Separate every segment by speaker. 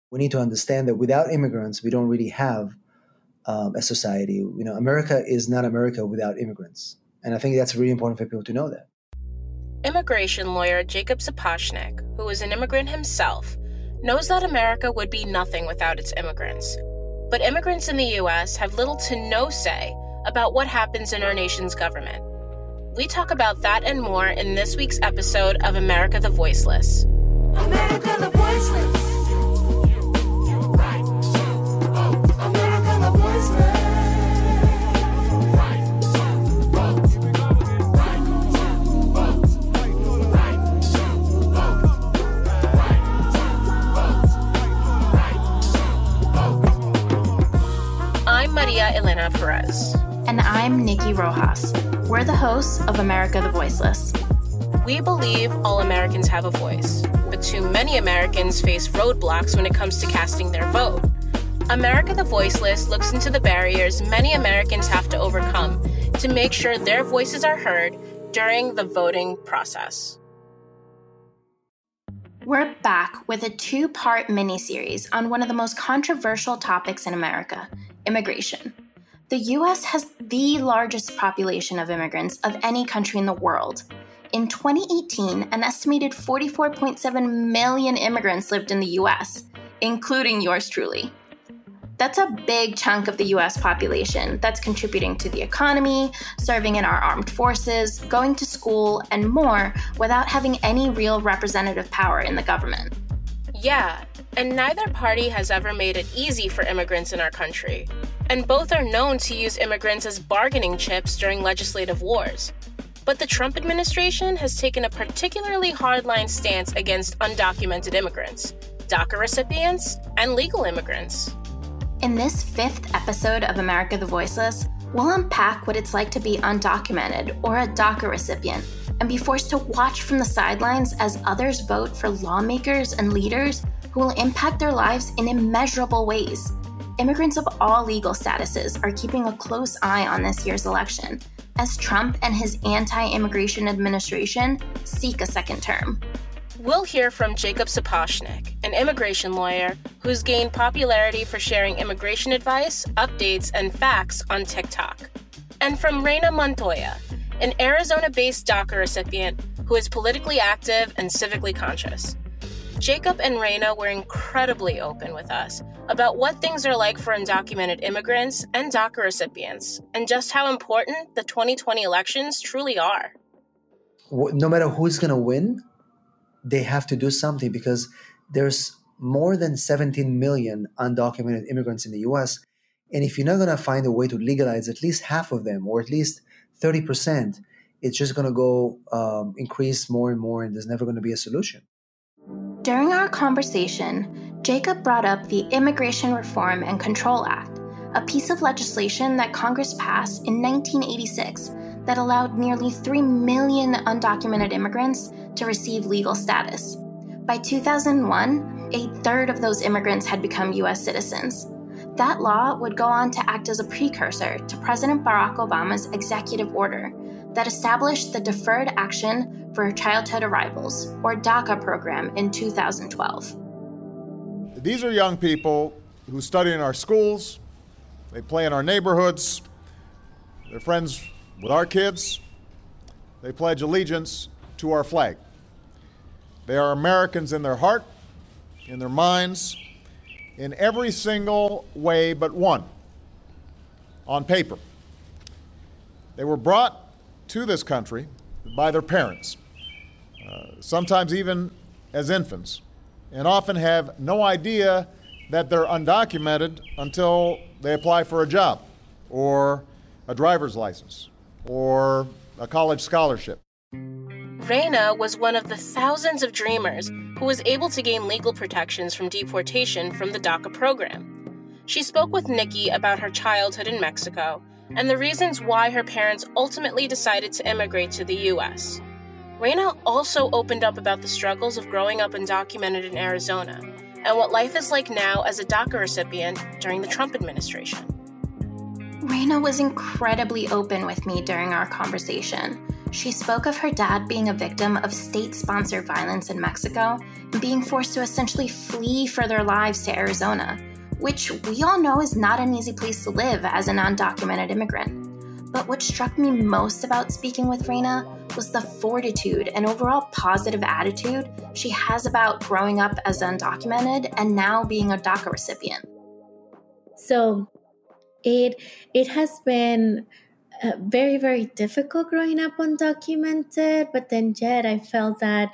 Speaker 1: We need to understand that without immigrants, we don't really have a society. America is not America without immigrants. And I think that's really important for people to know that.
Speaker 2: Immigration lawyer Jacob Sapochnik, who is an immigrant himself, knows that America would be nothing without its immigrants. But immigrants in the U.S. have little to no say about what happens in our nation's government. We talk about that and more in this week's episode of America the Voiceless.
Speaker 3: America the Voiceless. America the Voiceless.
Speaker 2: I'm Maria Elena Perez.
Speaker 4: And I'm Nikki Rojas. We're the hosts of America the Voiceless.
Speaker 2: We believe all Americans have a voice, but too many Americans face roadblocks when it comes to casting their vote. America the Voiceless looks into the barriers many Americans have to overcome to make sure their voices are heard during the voting process.
Speaker 4: We're back with a two-part miniseries on one of the most controversial topics in America, immigration. The U.S. has the largest population of immigrants of any country in the world. In 2018, an estimated 44.7 million immigrants lived in the U.S., including yours truly. That's a big chunk of the U.S. population that's contributing to the economy, serving in our armed forces, going to school, and more without having any real representative power in the government.
Speaker 2: Yeah, and neither party has ever made it easy for immigrants in our country. And both are known to use immigrants as bargaining chips during legislative wars. But the Trump administration has taken a particularly hardline stance against undocumented immigrants, DACA recipients, and legal immigrants.
Speaker 4: In this fifth episode of America the Voiceless, we'll unpack what it's like to be undocumented or a DACA recipient and be forced to watch from the sidelines as others vote for lawmakers and leaders who will impact their lives in immeasurable ways. Immigrants of all legal statuses are keeping a close eye on this year's election as Trump and his anti-immigration administration seek a second term.
Speaker 2: We'll hear from Jacob Sapochnik, an immigration lawyer who's gained popularity for sharing immigration advice, updates, and facts on TikTok. And from Reina Montoya, an Arizona-based DACA recipient who is politically active and civically conscious. Jacob and Reina were incredibly open with us about what things are like for undocumented immigrants and DACA recipients, and just how important the 2020 elections truly are.
Speaker 1: No matter who's going to win, they have to do something because there's more than 17 million undocumented immigrants in the U.S. And if you're not going to find a way to legalize at least half of them, or at least 30%, it's just going to go increase more and more, and there's never going to be a solution.
Speaker 4: During our conversation, Jacob brought up the Immigration Reform and Control Act, a piece of legislation that Congress passed in 1986 that allowed nearly 3 million undocumented immigrants to receive legal status. By 2001, a third of those immigrants had become U.S. citizens. That law would go on to act as a precursor to President Barack Obama's executive order that established the Deferred Action for Childhood Arrivals, or DACA program, in 2012.
Speaker 5: These are young people who study in our schools, they play in our neighborhoods, they're friends with our kids, they pledge allegiance to our flag. They are Americans in their heart, in their minds, in every single way but one, on paper. They were brought to this country by their parents, sometimes even as infants, and often have no idea that they're undocumented until they apply for a job or a driver's license or a college scholarship.
Speaker 2: Reina was one of the thousands of dreamers who was able to gain legal protections from deportation from the DACA program. She spoke with Nikki about her childhood in Mexico and the reasons why her parents ultimately decided to immigrate to the U.S. Reina also opened up about the struggles of growing up undocumented in Arizona and what life is like now as a DACA recipient during the Trump administration.
Speaker 4: Reina was incredibly open with me during our conversation. She spoke of her dad being a victim of state-sponsored violence in Mexico and being forced to essentially flee for their lives to Arizona, which we all know is not an easy place to live as a undocumented immigrant. But what struck me most about speaking with Reina was the fortitude and overall positive attitude she has about growing up as undocumented and now being a DACA recipient.
Speaker 6: So it has been very, very difficult growing up undocumented, but then yet I felt that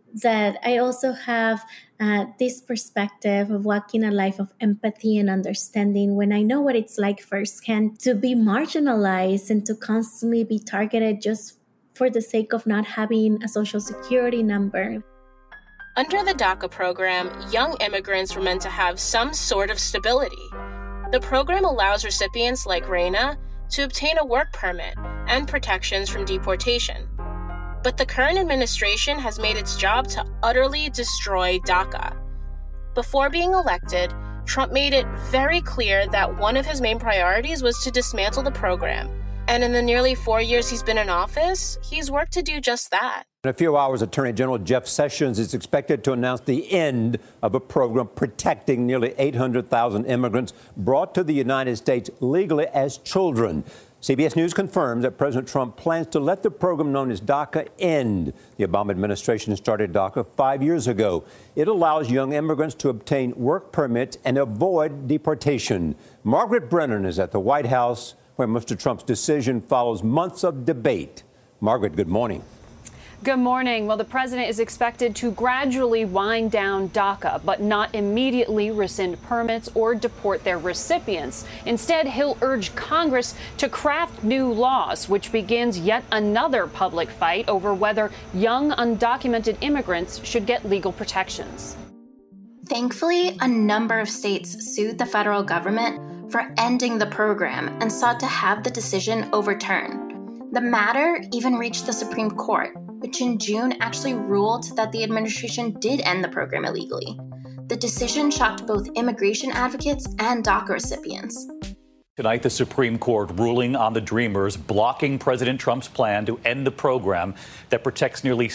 Speaker 6: I also have this perspective of walking a life of empathy and understanding when I know what it's like firsthand to be marginalized and to constantly be targeted just for the sake of not having a social security number.
Speaker 2: Under the DACA program, young immigrants were meant to have some sort of stability. The program allows recipients like Reina to obtain a work permit and protections from deportation. But the current administration has made its job to utterly destroy DACA. Before being elected, Trump made it very clear that one of his main priorities was to dismantle the program. And in the nearly 4 years he's been in office, he's worked to do just that.
Speaker 7: In a few hours, Attorney General Jeff Sessions is expected to announce the end of a program protecting nearly 800,000 immigrants brought to the United States legally as children. CBS News confirms that President Trump plans to let the program known as DACA end. The Obama administration started DACA 5 years ago. It allows young immigrants to obtain work permits and avoid deportation. Margaret Brennan is at the White House, where Mr. Trump's decision follows months of debate. Margaret, good morning.
Speaker 8: Good morning. Well, the president is expected to gradually wind down DACA, but not immediately rescind permits or deport their recipients. Instead, he'll urge Congress to craft new laws, which begins yet another public fight over whether young undocumented immigrants should get legal protections.
Speaker 4: Thankfully, a number of states sued the federal government for ending the program and sought to have the decision overturned. The matter even reached the Supreme Court, which in June actually ruled that the administration did end the program illegally. The decision shocked both immigration advocates and DACA recipients.
Speaker 9: Tonight, the Supreme Court ruling on the Dreamers, blocking President Trump's plan to end the program that protects nearly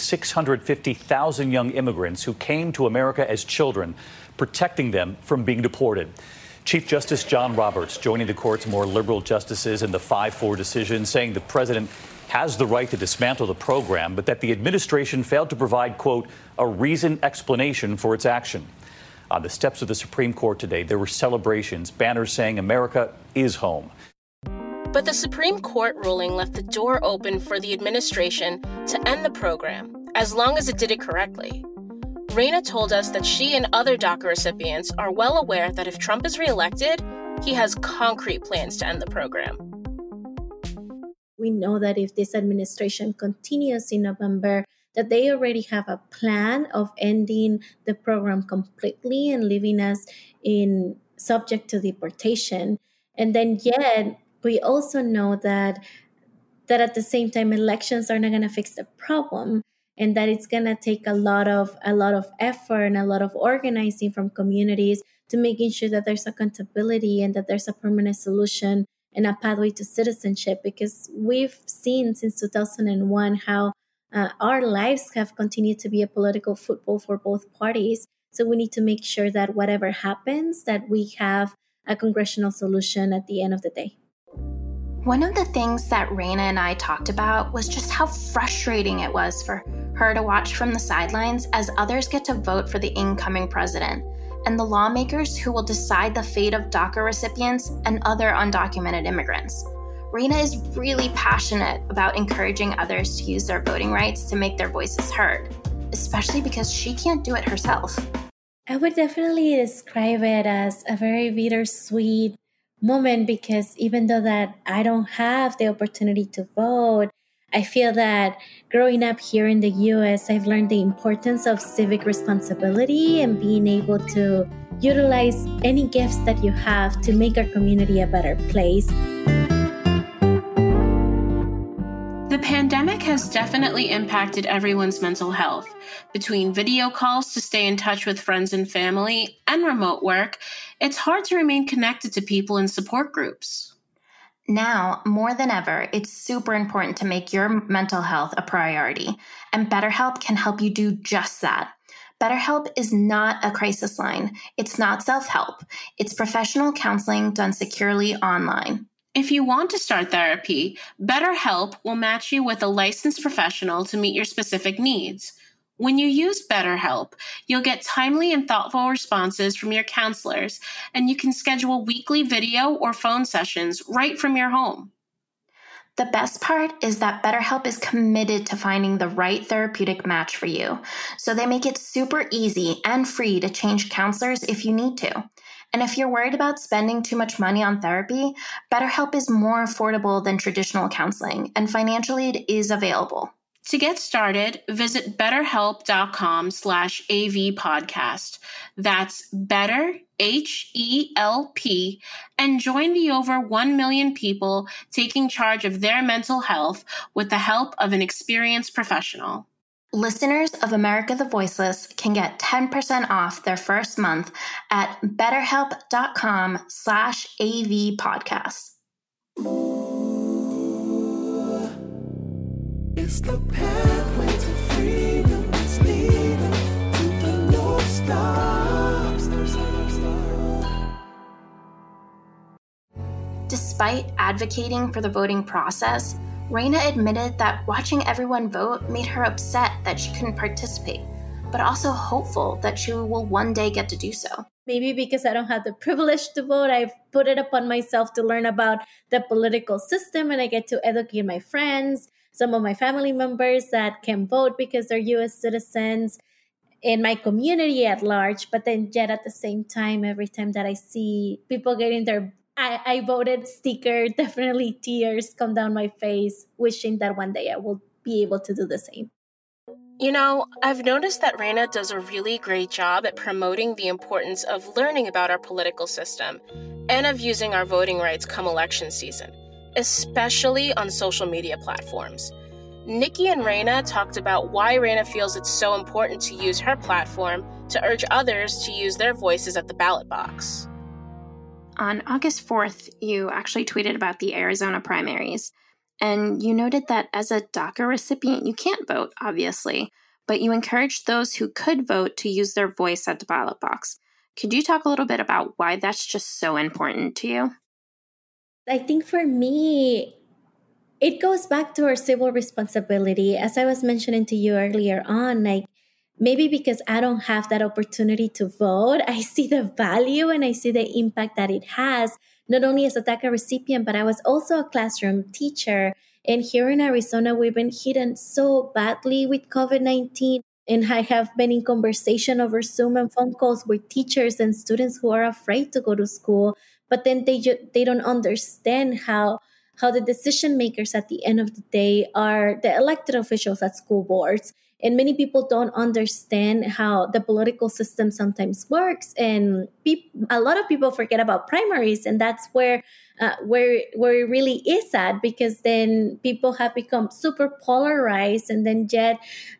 Speaker 9: 650,000 young immigrants who came to America as children, protecting them from being deported. Chief Justice John Roberts joining the court's more liberal justices in the 5-4 decision, saying the president has the right to dismantle the program, but that the administration failed to provide, quote, a reasoned explanation for its action. On the steps of the Supreme Court today, there were celebrations, banners saying America is home.
Speaker 2: But the Supreme Court ruling left the door open for the administration to end the program, as long as it did it correctly. Reina told us that she and other DACA recipients are well aware that if Trump is reelected, he has concrete plans to end the program.
Speaker 6: We know that if this administration continues in November, that they already have a plan of ending the program completely and leaving us in subject to deportation. And then yet, we also know that at the same time, elections are not going to fix the problem, and that it's going to take a lot of effort and a lot of organizing from communities to making sure that there's accountability and that there's a permanent solution and a pathway to citizenship, because we've seen since 2001 how our lives have continued to be a political football for both parties. So we need to make sure that whatever happens, that we have a congressional solution at the end of the day.
Speaker 4: One of the things that Reina and I talked about was just how frustrating it was for her to watch from the sidelines as others get to vote for the incoming president and the lawmakers who will decide the fate of DACA recipients and other undocumented immigrants. Reina is really passionate about encouraging others to use their voting rights to make their voices heard, especially because she can't do it herself.
Speaker 6: I would definitely describe it as a very bittersweet moment, because even though that I don't have the opportunity to vote, I feel that growing up here in the U.S., I've learned the importance of civic responsibility and being able to utilize any gifts that you have to make our community a better place.
Speaker 2: The pandemic has definitely impacted everyone's mental health. Between video calls to stay in touch with friends and family and remote work, it's hard to remain connected to people in support groups.
Speaker 4: Now, more than ever, it's super important to make your mental health a priority, and BetterHelp can help you do just that. BetterHelp is not a crisis line. It's not self-help. It's professional counseling done securely online.
Speaker 2: If you want to start therapy, BetterHelp will match you with a licensed professional to meet your specific needs. When you use BetterHelp, you'll get timely and thoughtful responses from your counselors, and you can schedule weekly video or phone sessions right from your home.
Speaker 4: The best part is that BetterHelp is committed to finding the right therapeutic match for you, so they make it super easy and free to change counselors if you need to. And if you're worried about spending too much money on therapy, BetterHelp is more affordable than traditional counseling, and financially it is available.
Speaker 2: To get started, visit betterhelp.com/AVpodcast. That's better, H-E-L-P, and join the over 1 million people taking charge of their mental health with the help of an experienced professional.
Speaker 4: Listeners of America the Voiceless can get 10% off their first month at betterhelp.com/AVpodcast.
Speaker 3: It's the pathway to freedom. It's leading to the North Star.
Speaker 4: Despite advocating for the voting process, Reina admitted that watching everyone vote made her upset that she couldn't participate, but also hopeful that she will one day get to do so.
Speaker 6: Maybe because I don't have the privilege to vote, I've put it upon myself to learn about the political system, and I get to educate my friends, some of my family members that can vote because they're U.S. citizens, in my community at large. But then yet at the same time, every time that I see people getting their I voted sticker, definitely tears come down my face, wishing that one day I will be able to do the same.
Speaker 2: You know, I've noticed that Reina does a really great job at promoting the importance of learning about our political system and of using our voting rights come election season, especially on social media platforms. Nikki and Reina talked about why Reina feels it's so important to use her platform to urge others to use their voices at the ballot box.
Speaker 4: On August 4th, you actually tweeted about the Arizona primaries, and you noted that as a DACA recipient, you can't vote, obviously, but you encouraged those who could vote to use their voice at the ballot box. Could you talk a little bit about why that's just so important to you?
Speaker 6: I think for me, it goes back to our civil responsibility. As I was mentioning to you earlier on, like, maybe because I don't have that opportunity to vote, I see the value and I see the impact that it has, not only as a DACA recipient, but I was also a classroom teacher. And here in Arizona, we've been hit so badly with COVID-19. And I have been in conversation over Zoom and phone calls with teachers and students who are afraid to go to school, but then they don't understand how the decision makers at the end of the day are the elected officials at school boards. And many people don't understand how the political system sometimes works. And a lot of people forget about primaries. And that's where it really is at, because then people have become super polarized, and then yet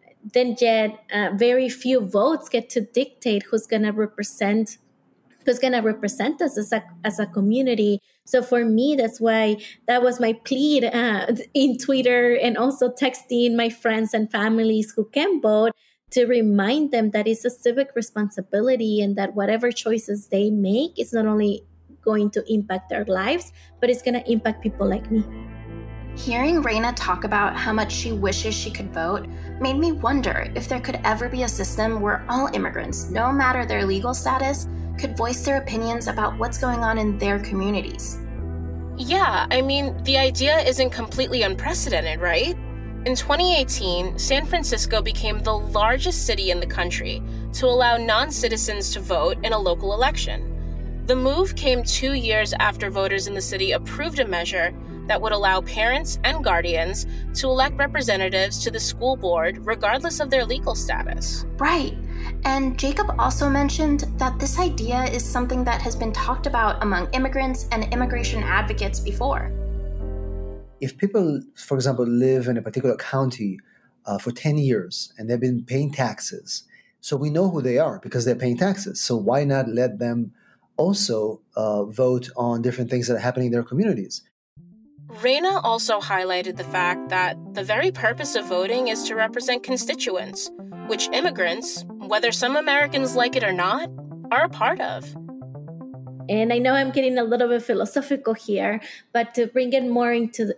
Speaker 6: very few votes get to dictate who's going to represent us as a community. So for me, that's why that was my plea in Twitter, and also texting my friends and families who can vote, to remind them that it's a civic responsibility, and that whatever choices they make is not only going to impact their lives, but it's going to impact people like me.
Speaker 4: Hearing Reina talk about how much she wishes she could vote made me wonder if there could ever be a system where all immigrants, no matter their legal status, could voice their opinions about what's going on in their communities.
Speaker 2: Yeah, I mean, the idea isn't completely unprecedented, right? In 2018, San Francisco became the largest city in the country to allow non-citizens to vote in a local election. The move came 2 years after voters in the city approved a measure that would allow parents and guardians to elect representatives to the school board regardless of their legal status.
Speaker 4: Right. And Jacob also mentioned that this idea is something that has been talked about among immigrants and immigration advocates before.
Speaker 1: If people, for example, live in a particular county for 10 years and they've been paying taxes, so we know who they are because they're paying taxes. So why not let them also vote on different things that are happening in their communities?
Speaker 2: Reina also highlighted the fact that the very purpose of voting is to represent constituents, which immigrants, whether some Americans like it or not, are a part of.
Speaker 6: And I know I'm getting a little bit philosophical here, but to bring it more into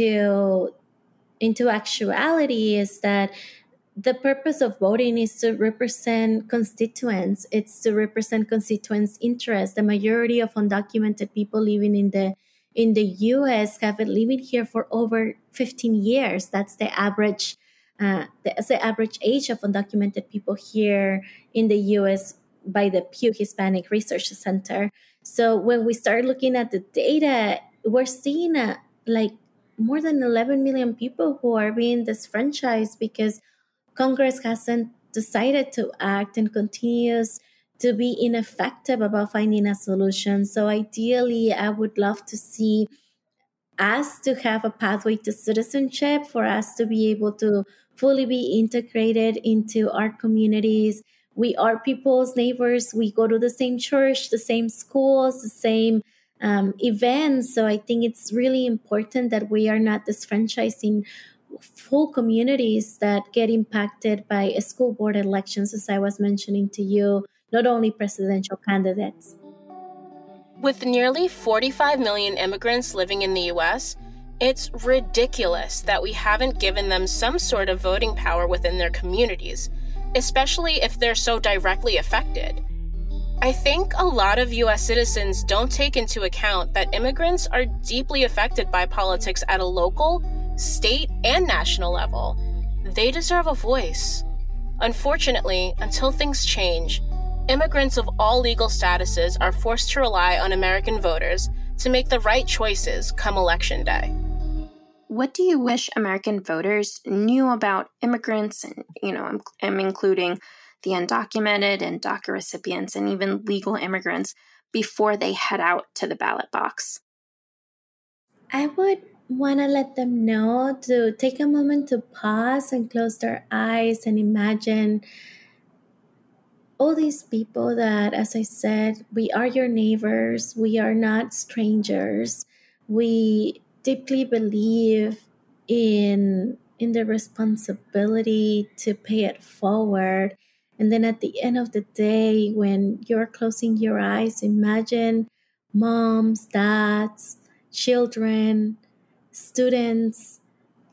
Speaker 6: actuality is that the purpose of voting is to represent constituents. It's to represent constituents' interests. The majority of undocumented people living in the U.S. have been living here for over 15 years. That's the average. That's the average age of undocumented people here in the U.S. by the Pew Hispanic Research Center. So when we start looking at the data, we're seeing like more than 11 million people who are being disfranchised because Congress hasn't decided to act and continues to be ineffective about finding a solution. So ideally, I would love to see us to have a pathway to citizenship, for us to be able to fully be integrated into our communities. We are people's neighbors. We go to the same church, the same schools, the same events. So I think it's really important that we are not disfranchising full communities that get impacted by school board elections, as I was mentioning to you, not only presidential candidates.
Speaker 2: With nearly 45 million immigrants living in the U.S., it's ridiculous that we haven't given them some sort of voting power within their communities, especially if they're so directly affected. I think a lot of U.S. citizens don't take into account that immigrants are deeply affected by politics at a local, state, and national level. They deserve a voice. Unfortunately, until things change, immigrants of all legal statuses are forced to rely on American voters to make the right choices come Election Day.
Speaker 4: What do you wish American voters knew about immigrants? And, I'm including the undocumented and DACA recipients and even legal immigrants before they head out to the ballot box?
Speaker 6: I would want to let them know to take a moment to pause and close their eyes and imagine all these people that, as I said, we are your neighbors. We are not strangers. We deeply believe in the responsibility to pay it forward. And then at the end of the day, when you're closing your eyes, imagine moms, dads, children, students,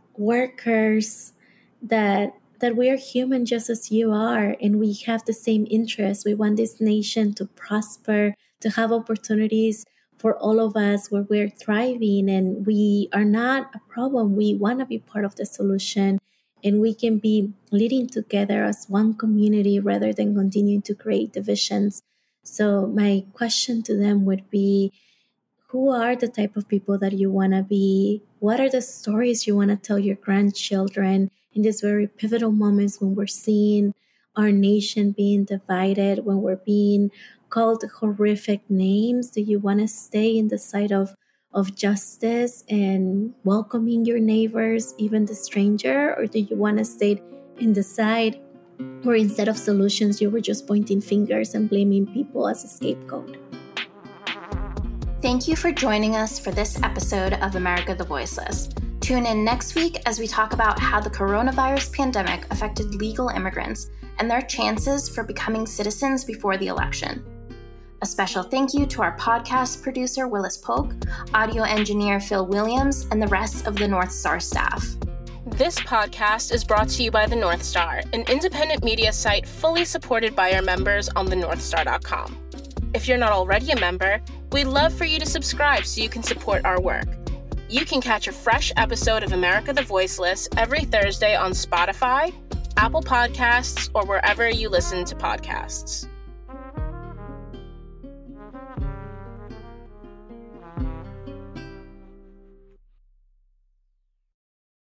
Speaker 6: workers, that we are human just as you are, and we have the same interests. We want this nation to prosper, to have opportunities for all of us where we're thriving, and we are not a problem. We want to be part of the solution, and we can be leading together as one community rather than continuing to create divisions. So my question to them would be, who are the type of people that you want to be? What are the stories you want to tell your grandchildren in these very pivotal moments when we're seeing our nation being divided, when we're being called horrific names? Do you want to stay in the side of justice and welcoming your neighbors, even the stranger? Or do you want to stay in the side where instead of solutions, you were just pointing fingers and blaming people as a scapegoat?
Speaker 4: Thank you for joining us for this episode of America the Voiceless. Tune in next week as we talk about how the coronavirus pandemic affected legal immigrants and their chances for becoming citizens before the election. A special thank you to our podcast producer, Willis Polk, audio engineer, Phil Williams, and the rest of the North Star staff.
Speaker 2: This podcast is brought to you by the North Star, an independent media site fully supported by our members on thenorthstar.com. If you're not already a member, we'd love for you to subscribe so you can support our work. You can catch a fresh episode of America the Voiceless every Thursday on Spotify, Apple Podcasts, or wherever you listen to podcasts.